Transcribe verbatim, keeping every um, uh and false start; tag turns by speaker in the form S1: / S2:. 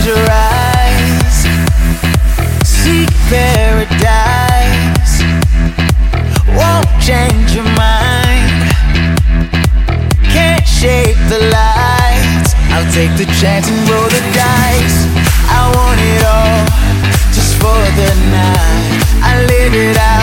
S1: close your eyes, seek paradise. Won't change your mind, can't shape the lights. I'll take the chance and roll the dice. I want it all, just for the night. I live it out